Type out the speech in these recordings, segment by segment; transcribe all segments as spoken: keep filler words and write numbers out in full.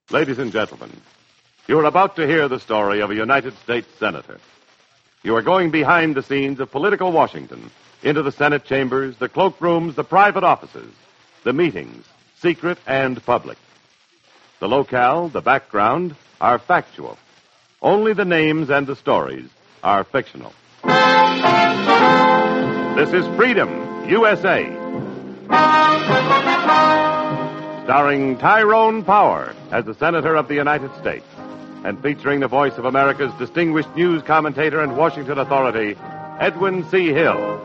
Ladies and gentlemen, you are about to hear the story of a United States Senator. You are going behind the scenes of political Washington, into the Senate chambers, the cloakrooms, the private offices, the meetings, secret and public. The locale, the background, are factual. Only the names and the stories are fictional. This is Freedom, U S A. Starring Tyrone Power as the Senator of the United States, and featuring the voice of America's distinguished news commentator and Washington authority, Edwin C. Hill.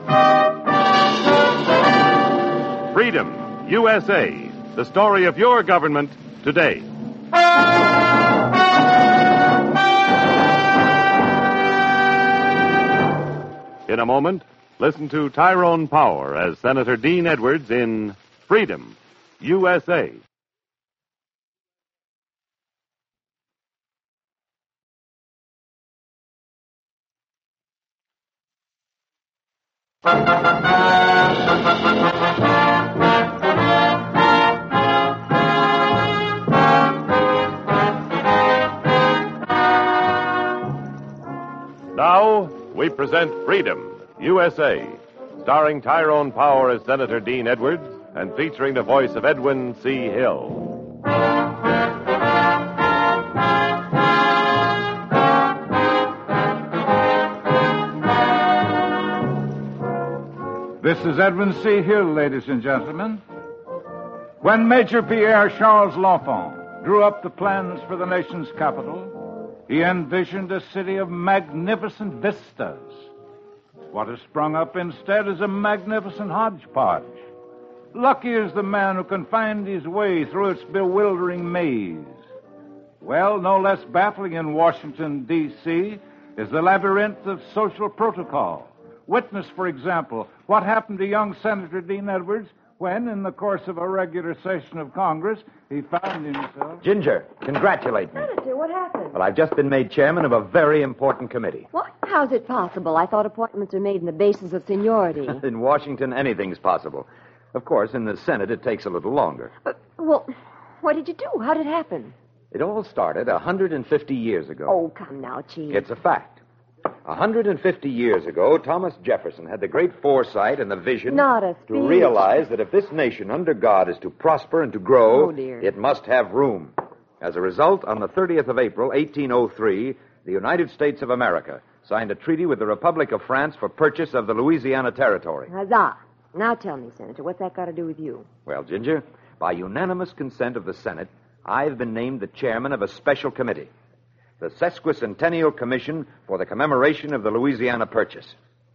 Freedom, U S A, the story of your government today. In a moment, listen to Tyrone Power as Senator Dean Edwards in Freedom, U S A. Now, we present Freedom, U S A, starring Tyrone Power as Senator Dean Edwards and featuring the voice of Edwin C. Hill. This is Edwin C. Hill, ladies and gentlemen. When Major Pierre Charles L'Enfant drew up the plans for the nation's capital, he envisioned a city of magnificent vistas. What has sprung up instead is a magnificent hodgepodge. Lucky is the man who can find his way through its bewildering maze. Well, no less baffling in Washington, D C is the labyrinth of social protocol. Witness, for example, what happened to young Senator Dean Edwards when, in the course of a regular session of Congress, he found himself... Ginger, congratulate me. Senator, what happened? Well, I've just been made chairman of a very important committee. What? How's it possible? I thought appointments are made on the basis of seniority. In Washington, anything's possible. Of course, in the Senate, it takes a little longer. Uh, well, what did you do? How did it happen? It all started one hundred fifty years ago. Oh, come now, Chief. It's a fact. one hundred fifty years ago, Thomas Jefferson had the great foresight and the vision Not a speech. to realize that if this nation under God is to prosper and to grow, Oh, dear. it must have room. As a result, on the thirtieth of April, eighteen oh three, the United States of America signed a treaty with the Republic of France for purchase of the Louisiana Territory. Huzzah. Now tell me, Senator, what's that got to do with you? Well, Ginger, by unanimous consent of the Senate, I've been named the chairman of a special committee, the Sesquicentennial Commission for the Commemoration of the Louisiana Purchase.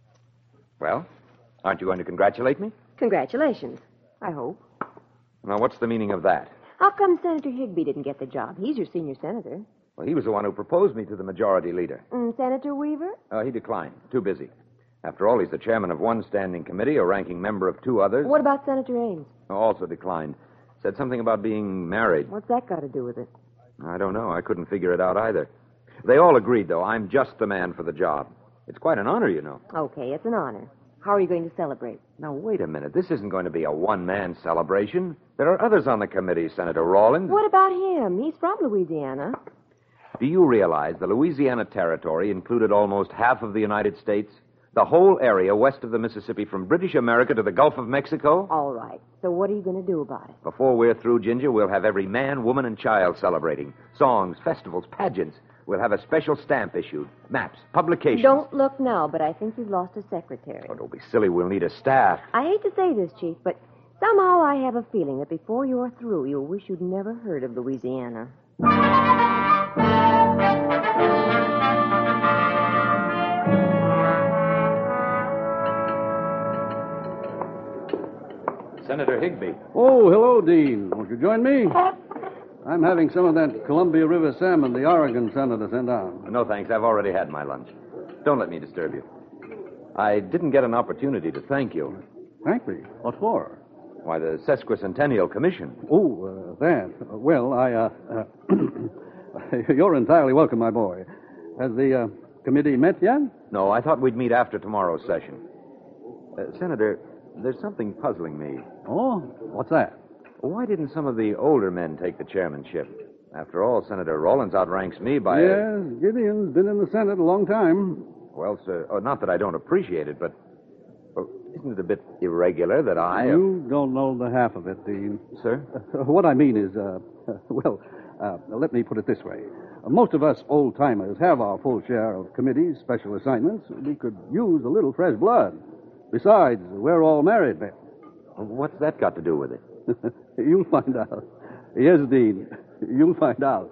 Well, aren't you going to congratulate me? Congratulations, I hope. Now, what's the meaning of that? How come Senator Higbee didn't get the job? He's your senior senator. Well, he was the one who proposed me to the majority leader. Mm, Senator Weaver? Uh, he declined. Too busy. After all, he's the chairman of one standing committee, a ranking member of two others. What about Senator Ames? Also declined. Said something about being married. What's that got to do with it? I don't know. I couldn't figure it out either. They all agreed, though, I'm just the man for the job. It's quite an honor, you know. Okay, it's an honor. How are you going to celebrate? Now, wait a minute. This isn't going to be a one-man celebration. There are others on the committee, Senator Rawlins. What about him? He's from Louisiana. Do you realize the Louisiana Territory included almost half of the United States? The whole area west of the Mississippi from British America to the Gulf of Mexico? All right. So what are you going to do about it? Before we're through, Ginger, we'll have every man, woman, and child celebrating. Songs, festivals, pageants. We'll have a special stamp issued. Maps, publications. Don't look now, but I think you've lost a secretary. Oh, don't be silly. We'll need a staff. I hate to say this, Chief, but somehow I have a feeling that before you're through, you'll wish you'd never heard of Louisiana. Senator Higbee. Oh, hello, Dean. Won't you join me? I'm having some of that Columbia River salmon the Oregon senator sent down. No, thanks. I've already had my lunch. Don't let me disturb you. I didn't get an opportunity to thank you. Thank me? What for? Why, the Sesquicentennial Commission. Oh, uh, that. Uh, well, I, uh... uh you're entirely welcome, my boy. Has the uh, committee met yet? No, I thought we'd meet after tomorrow's session. Uh, Senator, there's something puzzling me. Oh? What's that? Why didn't some of the older men take the chairmanship? After all, Senator Rollins outranks me by... Yes, Gideon's been in the Senate a long time. Well, sir, oh, not that I don't appreciate it, but... Well, isn't it a bit irregular that I... You don't know the half of it, Dean. Sir? What I mean is, uh, well, uh, let me put it this way. Most of us old-timers have our full share of committees, special assignments. We could use a little fresh blood. Besides, we're all married, Ben. What's that got to do with it? You'll find out. Yes, Dean, you'll find out.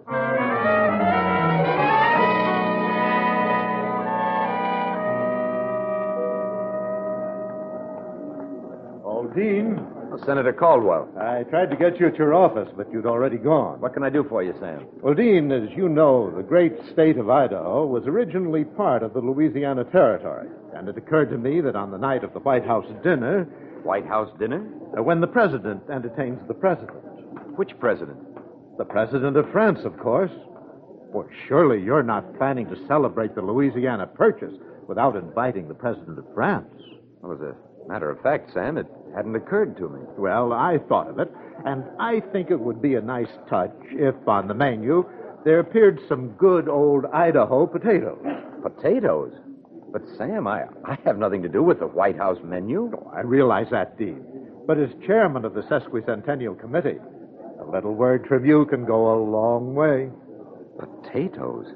Oh, Dean, Senator Caldwell. I tried to get you at your office, but you'd already gone. What can I do for you, Sam? Well, Dean, as you know, the great state of Idaho was originally part of the Louisiana Territory. And it occurred to me that on the night of the White House dinner... White House dinner? Uh, when the president entertains the president. Which president? The president of France, of course. Well, surely you're not planning to celebrate the Louisiana Purchase without inviting the president of France. Well, as a matter of fact, Sam, it hadn't occurred to me. Well, I thought of it, and I think it would be a nice touch if, on the menu, there appeared some good old Idaho potatoes. Potatoes? But, Sam, I, I have nothing to do with the White House menu. Oh, I realize that, Dean. But as chairman of the Sesquicentennial Committee, a little word from you can go a long way. Potatoes?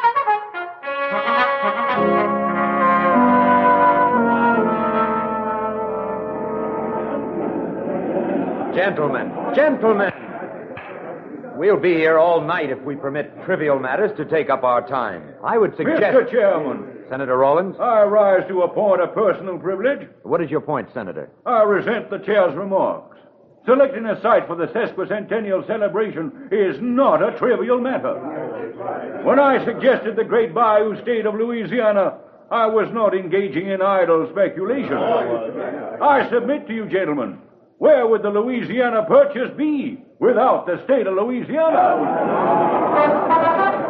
Gentlemen, gentlemen! We'll be here all night if we permit trivial matters to take up our time. I would suggest... Mister Chairman. Senator Rollins? I rise to a point of personal privilege. What is your point, Senator? I resent the chair's remarks. Selecting a site for the sesquicentennial celebration is not a trivial matter. When I suggested the great Bayou State of Louisiana, I was not engaging in idle speculation. I submit to you, gentlemen, where would the Louisiana Purchase be without the state of Louisiana?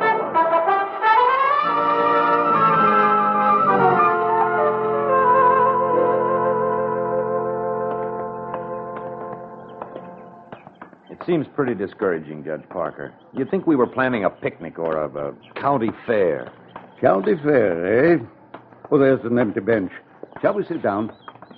It seems pretty discouraging, Judge Parker. You'd think we were planning a picnic or a, a county fair. County fair, eh? Oh, there's an empty bench. Shall we sit down?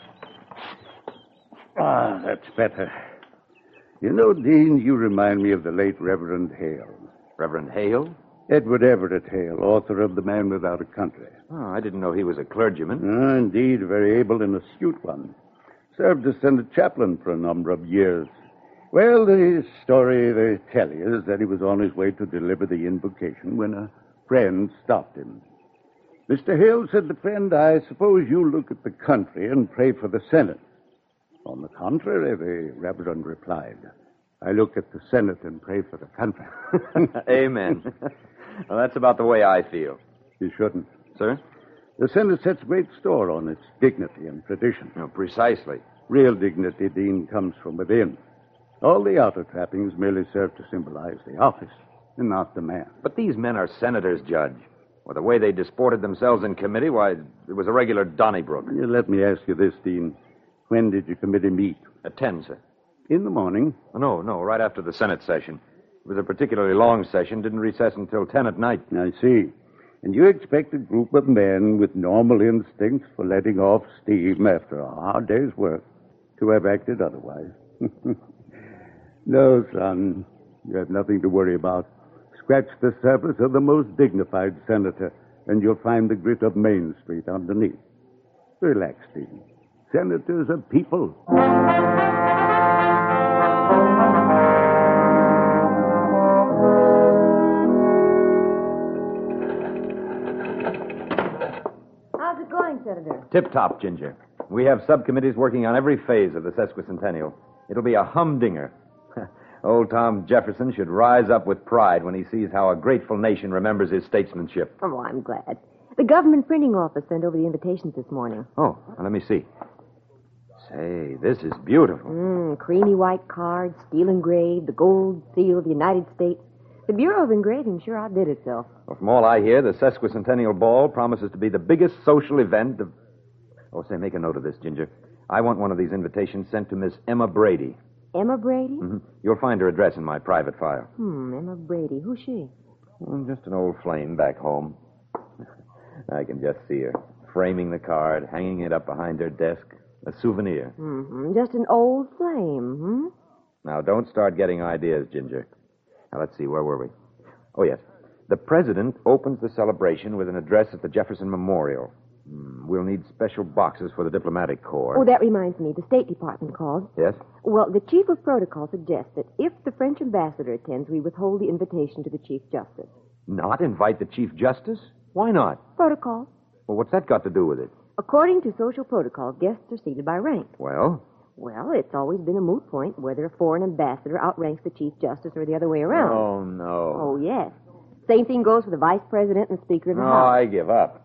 Ah, that's better. You know, Dean, you remind me of the late Reverend Hale. Reverend Hale? Edward Everett Hale, author of The Man Without a Country. Oh, I didn't know he was a clergyman. Ah, indeed, a very able and astute one. Served as Senate chaplain for a number of years. Well, the story they tell you is that he was on his way to deliver the invocation when a friend stopped him. Mister Hale, said the friend, I suppose you look at the country and pray for the Senate. On the contrary, the Reverend replied, I look at the Senate and pray for the country. Amen. Well, that's about the way I feel. You shouldn't. Sir? The Senate sets great store on its dignity and tradition. No, precisely. Real dignity, Dean, comes from within. All the outer trappings merely serve to symbolize the office and not the man. But these men are senators, Judge. Well, the way they disported themselves in committee, why, it was a regular Donnybrook. You let me ask you this, Dean. When did your committee meet? At ten, sir. In the morning? Oh, no, no, right after the Senate session. It was a particularly long session, didn't recess until ten at night. I see. And you expect a group of men with normal instincts for letting off steam after a hard day's work to have acted otherwise. No, son. You have nothing to worry about. Scratch the surface of the most dignified senator, and you'll find the grit of Main Street underneath. Relax, Dean. Senators are people. How's it going, Senator? Tip-top, Ginger. We have subcommittees working on every phase of the sesquicentennial. It'll be a humdinger. Old Tom Jefferson should rise up with pride when he sees how a grateful nation remembers his statesmanship. Oh, I'm glad. The government printing office sent over the invitations this morning. Oh, let me see. Say, this is beautiful. Mm, creamy white cards, steel engraved, the gold seal of the United States. The Bureau of Engraving sure outdid itself. Well, from all I hear, the sesquicentennial ball promises to be the biggest social event of... Oh, say, make a note of this, Ginger. I want one of these invitations sent to Miss Emma Brady. Emma Brady? Mm-hmm. You'll find her address in my private file. Hmm, Emma Brady. Who's she? Mm, just an old flame back home. I can just see her, framing the card, hanging it up behind her desk. A souvenir. Mm-hmm. Just an old flame, hmm? Now, don't start getting ideas, Ginger. Now, let's see, where were we? Oh, yes. The president opens the celebration with an address at the Jefferson Memorial. Mm, we'll need special boxes for the diplomatic corps. Oh, that reminds me. The State Department called. Yes? Well, the chief of protocol suggests that if the French ambassador attends, we withhold the invitation to the Chief Justice. Not invite the Chief Justice? Why not? Protocol. Well, what's that got to do with it? According to social protocol, guests are seated by rank. Well? Well, it's always been a moot point whether a foreign ambassador outranks the Chief Justice or the other way around. Oh, no. Oh, yes. Same thing goes for the Vice President and the Speaker of the Oh, House. I give up.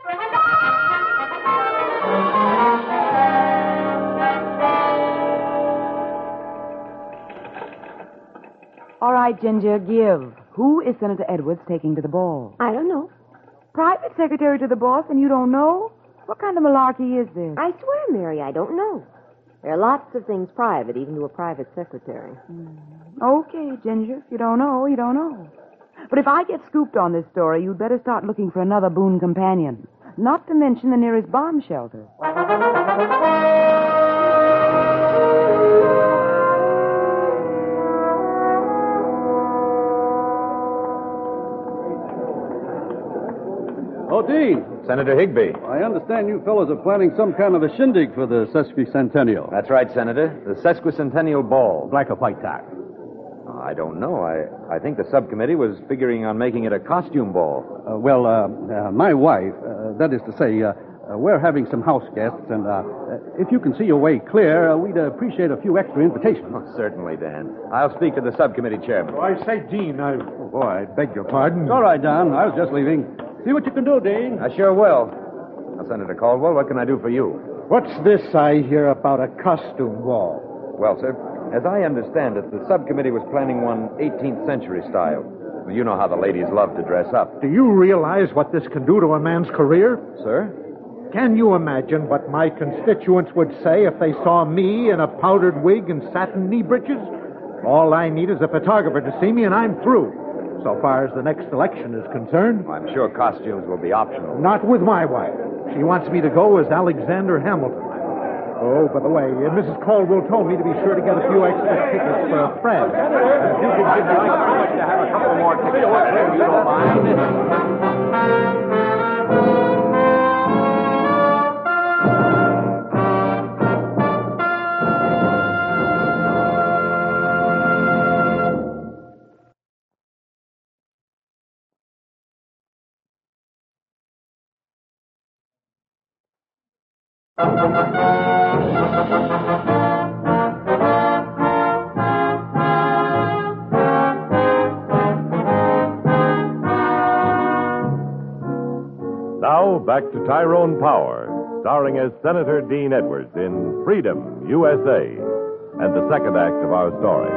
All right, Ginger, give. Who is Senator Edwards taking to the ball? I don't know. Private secretary to the boss, and you don't know? What kind of malarkey is this? I swear, Mary, I don't know. There are lots of things private, even to a private secretary. Okay, Ginger. If you don't know, you don't know. But if I get scooped on this story, you'd better start looking for another boon companion. Not to mention the nearest bomb shelter. Oh, Dean. Senator Higbee. I understand you fellows are planning some kind of a shindig for the sesquicentennial. That's right, Senator. The sesquicentennial ball. Black or white tie? I don't know. I, I think the subcommittee was figuring on making it a costume ball. Uh, well, uh, uh, my wife, uh, that is to say, uh, uh, we're having some house guests, and uh, uh, if you can see your way clear, uh, we'd appreciate a few extra invitations. Oh, certainly, Dan. I'll speak to the subcommittee chairman. Oh, I say, Dean, I... Oh, boy, I beg your pardon. All right, Don. I was just leaving. See what you can do, Dean. I sure will. Now, Senator Caldwell, what can I do for you? What's this I hear about a costume ball? Well, sir, as I understand it, the subcommittee was planning one eighteenth century style. Well, you know how the ladies love to dress up. Do you realize what this can do to a man's career? Sir? Can you imagine what my constituents would say if they saw me in a powdered wig and satin knee breeches? All I need is a photographer to see me, and I'm through. So far as the next election is concerned. Well, I'm sure costumes will be optional. Not with my wife. She wants me to go as Alexander Hamilton. Oh, by the way, uh, Missus Caldwell told me to be sure to get a few extra tickets for a friend. Uh, if you could give me like so much to have a couple more tickets, if you don't mind. Now, back to Tyrone Power, starring as Senator Dean Edwards in Freedom, U S A, and the second act of our story.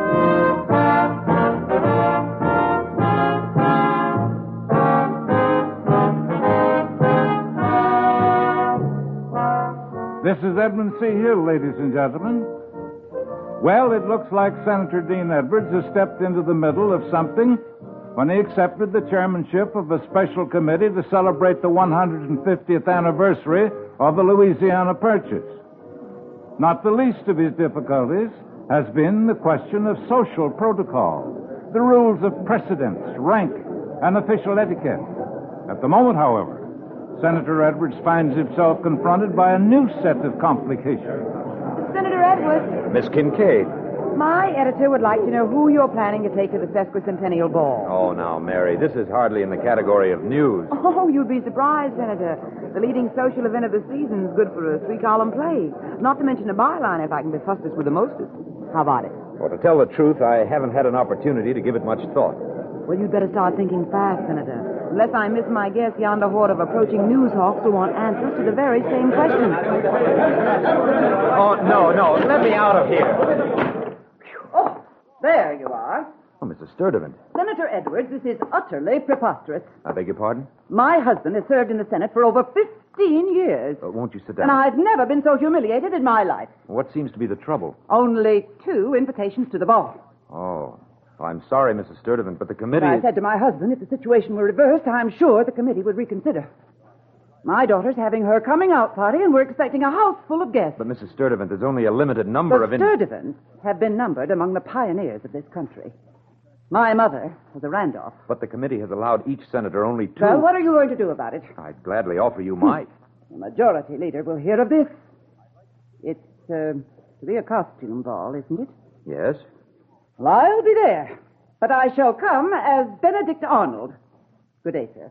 This is Edmund C. Hill, ladies and gentlemen. Well, it looks like Senator Dean Edwards has stepped into the middle of something when he accepted the chairmanship of a special committee to celebrate the one hundred fiftieth anniversary of the Louisiana Purchase. Not the least of his difficulties has been the question of social protocol, the rules of precedence, rank, and official etiquette. At the moment, however, Senator Edwards finds himself confronted by a new set of complications. Senator Edwards, Miss Kincaid. my editor would like to know who you're planning to take to the sesquicentennial ball. Oh, now, Mary, this is hardly in the category of news. Oh, you'd be surprised, Senator. The leading social event of the season is good for a three-column play. Not to mention a byline if I can be fustus with the mostest. How about it? Well, to tell the truth, I haven't had an opportunity to give it much thought. Well, you'd better start thinking fast, Senator. Unless I miss my guess, yonder horde of approaching news hawks will want answers to the very same question. Oh, no, no. Let me out of here. Oh, there you are. Oh, Missus Sturdivant. Senator Edwards, this is utterly preposterous. I beg your pardon? My husband has served in the Senate for over fifty Fifteen years. Uh, won't you sit And down? I've never been so humiliated in my life. What seems to be the trouble? Only two invitations to the ball. Oh, I'm sorry, Missus Sturdivant, but the committee... I said to my husband, if the situation were reversed, I'm sure the committee would reconsider. My daughter's having her coming out party, and we're expecting a house full of guests. But, Missus Sturdivant, there's only a limited number The of... In- Sturdivants have been numbered among the pioneers of this country. My mother was a Randolph. But the committee has allowed each senator only two... Well, what are you going to do about it? I'd gladly offer you my... The majority leader will hear of this. It's uh, to be a costume ball, isn't it? Yes? Well, I'll be there. But I shall come as Benedict Arnold. Good day, sir.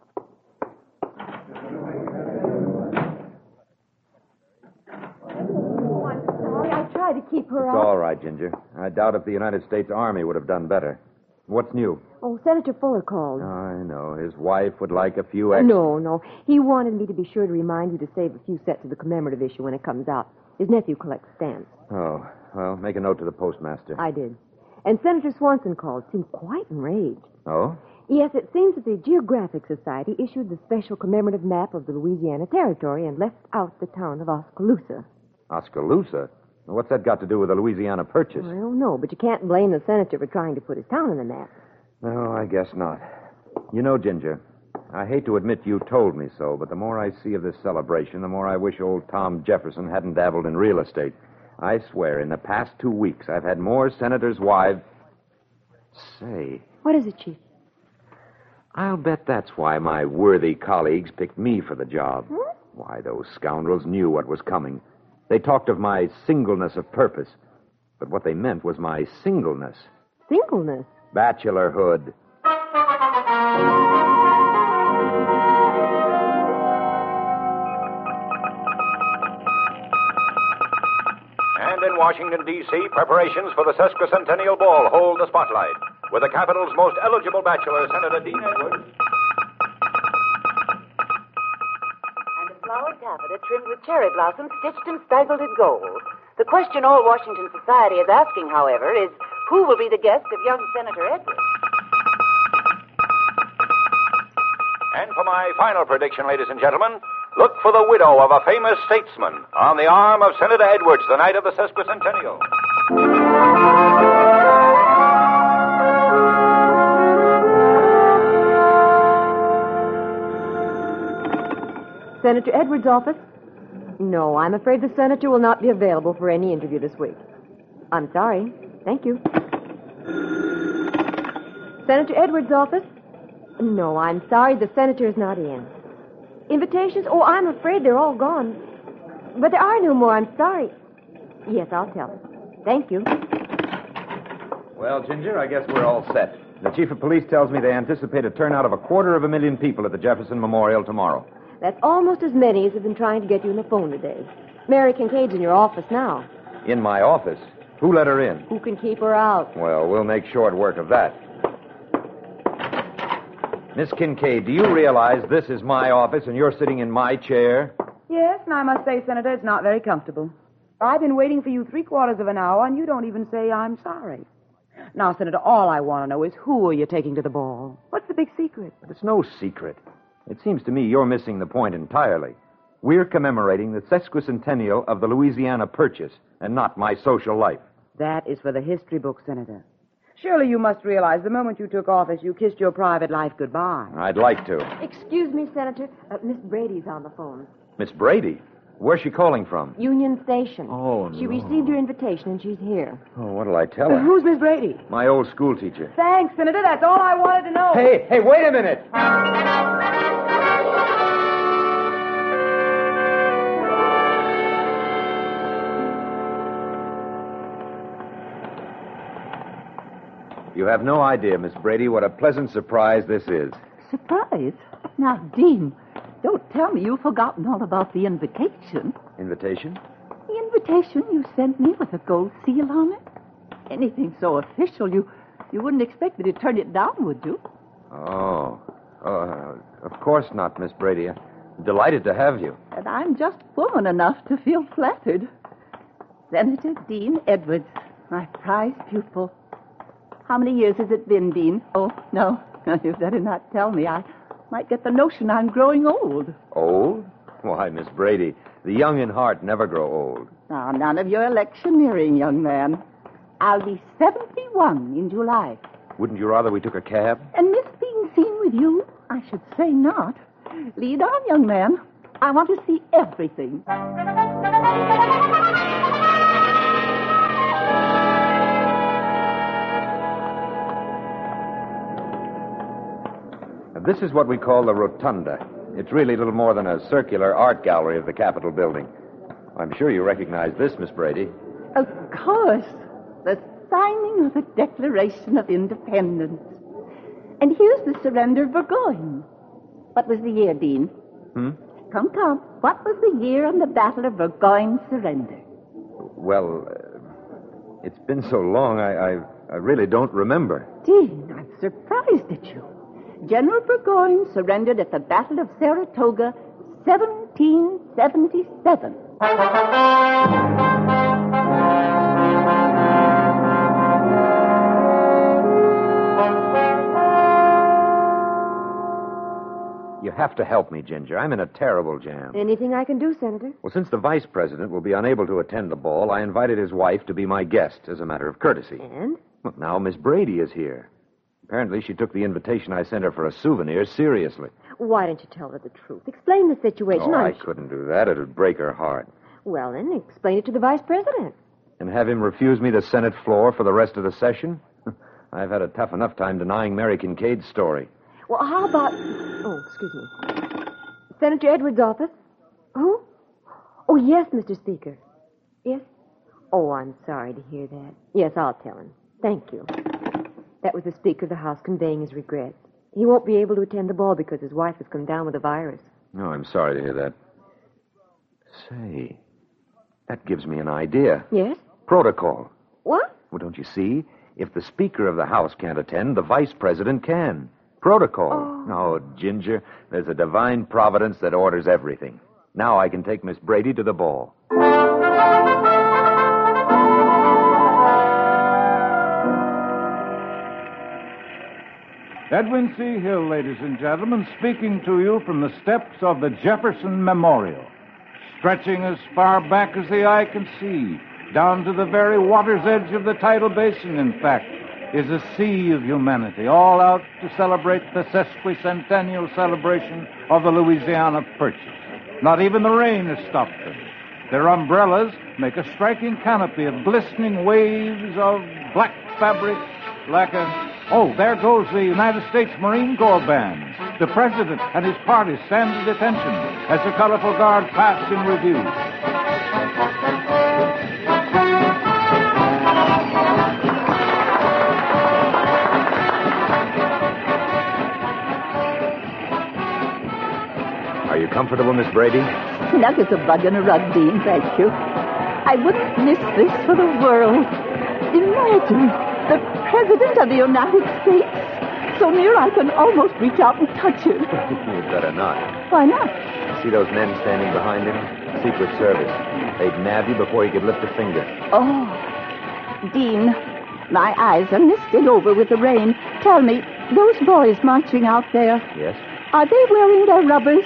Oh, I'm sorry. I tried to keep her It's out. all right, Ginger. I doubt if the United States Army would have done better. What's new? Oh, Senator Fuller called. I know. His wife would like a few extra... No, no. He wanted me to be sure to remind you to save a few sets of the commemorative issue when it comes out. His nephew collects stamps. Oh, well, make a note to the postmaster. I did. And Senator Swanson called. Seemed quite enraged. Oh? Yes, it seems that the Geographic Society issued the special commemorative map of the Louisiana Territory and left out the town of Oskaloosa. Oskaloosa? What's that got to do with the Louisiana Purchase? I don't know, but you can't blame the senator for trying to put his town on the map. No, I guess not. You know, Ginger, I hate to admit you told me so, but the more I see of this celebration, the more I wish old Tom Jefferson hadn't dabbled in real estate. I swear, in the past two weeks, I've had more senators' wives... Say, What is it, Chief? I'll bet that's why my worthy colleagues picked me for the job. Hmm? Why, those scoundrels knew what was coming. They talked of my singleness of purpose, but what they meant was my singleness. Singleness. Bachelorhood. And in Washington, D C, preparations for the Sesquicentennial Ball hold the spotlight, with the capital's most eligible bachelor, Senator Dean Edwards. And a flowered taffeta trimmed with cherry blossoms stitched and spangled in gold. The question all Washington society is asking, however, is who will be the guest of young Senator Edwards? And for my final prediction, ladies and gentlemen, look for the widow of a famous statesman on the arm of Senator Edwards the night of the Sesquicentennial. Senator Edwards' office? No, I'm afraid the senator will not be available for any interview this week. I'm sorry. Thank you. Senator Edwards' office? No, I'm sorry. The senator is not in. Invitations? Oh, I'm afraid they're all gone. But there are no more. I'm sorry. Yes, I'll tell him. Thank you. Well, Ginger, I guess we're all set. The chief of police tells me they anticipate a turnout of a quarter of a million people at the Jefferson Memorial tomorrow. That's almost as many as have been trying to get you on the phone today. Mary Kincaid's in your office now. In my office? Who let her in? Who can keep her out? Well, we'll make short work of that. Miss Kincaid, do you realize this is my office and you're sitting in my chair? Yes, and I must say, Senator, it's not very comfortable. I've been waiting for you three quarters of an hour, and you don't even say I'm sorry. Now, Senator, all I want to know is who are you taking to the ball? What's the big secret? But it's no secret. It seems to me you're missing the point entirely. We're commemorating the sesquicentennial of the Louisiana Purchase, and not my social life. That is for the history book, Senator. Surely you must realize the moment you took office, you kissed your private life goodbye. I'd like to. Excuse me, Senator. Uh, Miss Brady's on the phone. Miss Brady? Where's she calling from? Union Station. Oh, She no. received your invitation, and she's here. Oh, what'll I tell Uh, her? who's Miss Brady? My old school teacher. Thanks, Senator. That's all I wanted to know. Hey, hey, wait a minute! You have no idea, Miss Brady, what a pleasant surprise this is. Surprise? Now, Dean, don't tell me you've forgotten all about the invitation. Invitation? The invitation you sent me with a gold seal on it? Anything so official, you you wouldn't expect me to turn it down, would you? Oh. Uh, of course not, Miss Brady. I'm delighted to have you. And I'm just woman enough to feel flattered. Senator Dean Edwards, my prized pupil. How many years has it been, Dean? Oh, no. You better not tell me. I might get the notion I'm growing old. Old? Why, Miss Brady, the young in heart never grow old. Now, none of your electioneering, young man. I'll be seventy-one in July. Wouldn't you rather we took a cab? And miss being seen with you? I should say not. Lead on, young man. I want to see everything. This is what we call the Rotunda. It's really little more than a circular art gallery of the Capitol building. I'm sure you recognize this, Miss Brady. Of course. The signing of the Declaration of Independence. And here's the surrender of Burgoyne. What was the year, Dean? Hmm? Come, come. What was the year on the Battle of Burgoyne's surrender? Well, uh, it's been so long, I, I, I really don't remember. Dean, I'm surprised at you. General Burgoyne surrendered at the Battle of Saratoga, seventeen seventy-seven. You have to help me, Ginger. I'm in a terrible jam. Anything I can do, Senator? Well, since the vice president will be unable to attend the ball, I invited his wife to be my guest as a matter of courtesy. And? Well, now Miss Brady is here. Apparently, she took the invitation I sent her for a souvenir seriously. Why don't you tell her the truth? Explain the situation. Oh, I'm I sh- couldn't do that. It'd break her heart. Well, then, explain it to the vice president. And have him refuse me the Senate floor for the rest of the session? I've had a tough enough time denying Mary Kincaid's story. Well, how about... Oh, excuse me. Senator Edwards' office? Who? Oh, yes, Mister Speaker. Yes? Oh, I'm sorry to hear that. Yes, I'll tell him. Thank you. That was the Speaker of the House conveying his regrets. He won't be able to attend the ball because his wife has come down with a virus. Oh, I'm sorry to hear that. Say, that gives me an idea. Yes? Protocol. What? Well, don't you see? If the Speaker of the House can't attend, the Vice President can. Protocol. Oh. Oh, Ginger, there's a divine providence that orders everything. Now I can take Miss Brady to the ball. Edwin C. Hill, ladies and gentlemen, speaking to you from the steps of the Jefferson Memorial. Stretching as far back as the eye can see, down to the very water's edge of the tidal basin, in fact, is a sea of humanity, all out to celebrate the sesquicentennial celebration of the Louisiana Purchase. Not even the rain has stopped them. Their umbrellas make a striking canopy of glistening waves of black fabric like a... Oh, there goes the United States Marine Corps band. The President and his party stand at attention as the colorful guard pass in review. Are you comfortable, Miss Brady? Snug as a bug in a rug, Dean, thank you. I wouldn't miss this for the world. Imagine the President of the United States, so near I can almost reach out and touch him. You'd better not. Why not? See those men standing behind him? Secret Service. They'd nab you before he could lift a finger. Oh, Dean, my eyes are misted over with the rain. Tell me, those boys marching out there, Yes? are they wearing their rubbers?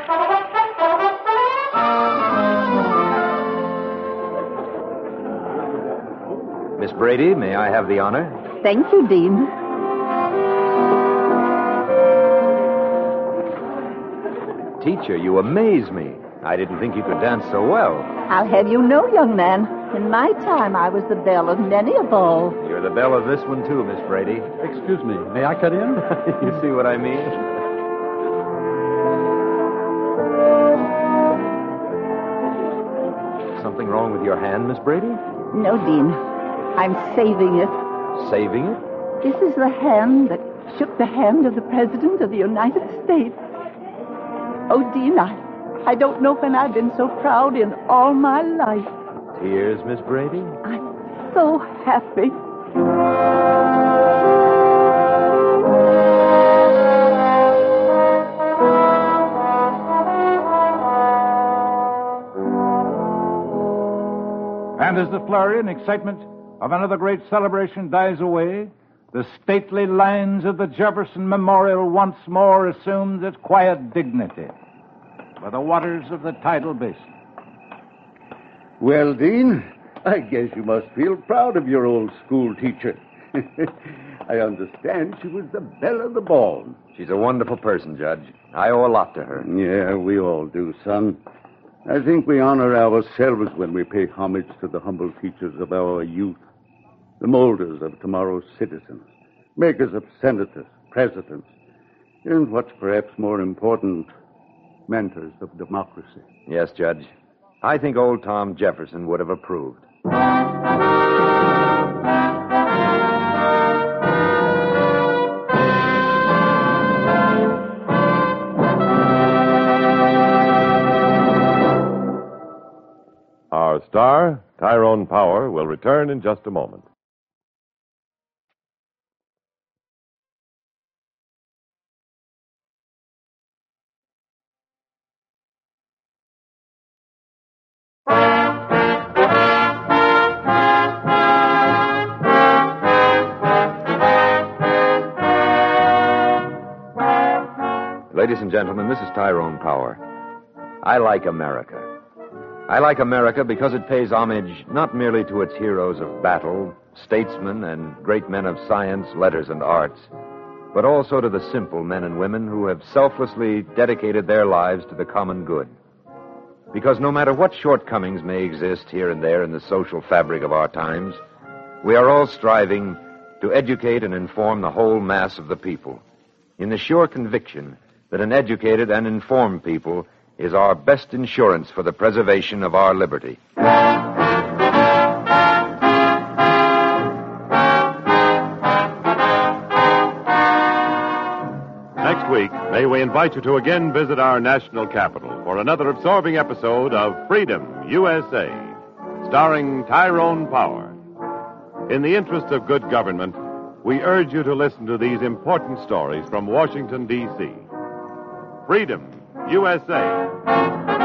Miss Brady, may I have the honor? Thank you, Dean. Teacher, you amaze me. I didn't think you could dance so well. I'll have you know, young man, in my time I was the belle of many a ball. You're the belle of this one, too, Miss Brady. Excuse me, may I cut in? You see what I mean? Something wrong with your hand, Miss Brady? No, Dean. I'm saving it. Saving it? This is the hand that shook the hand of the President of the United States. Oh, Dean, I, I don't know when I've been so proud in all my life. Tears, Miss Brady? I'm so happy. And as the flurry and excitement of another great celebration dies away, the stately lines of the Jefferson Memorial once more assumes its quiet dignity. by the waters of the tidal basin. Well, Dean, I guess you must feel proud of your old school teacher. I understand she was the belle of the ball. She's a wonderful person, Judge. I owe a lot to her. Yeah, we all do, son. I think we honor ourselves when we pay homage to the humble teachers of our youth, the molders of tomorrow's citizens, makers of senators, presidents, and what's perhaps more important, mentors of democracy. Yes, Judge. I think old Tom Jefferson would have approved. Our star, Tyrone Power, will return in just a moment. Ladies and gentlemen, this is Tyrone Power. I like America. I like America because it pays homage not merely to its heroes of battle, statesmen, and great men of science, letters, and arts, but also to the simple men and women who have selflessly dedicated their lives to the common good. Because no matter what shortcomings may exist here and there in the social fabric of our times, we are all striving to educate and inform the whole mass of the people, in the sure conviction that an educated and informed people is our best insurance for the preservation of our liberty. Next week, may we invite you to again visit our national capital for another absorbing episode of Freedom, U S A, starring Tyrone Power. In the interest of good government, we urge you to listen to these important stories from Washington, D C Freedom, U S A.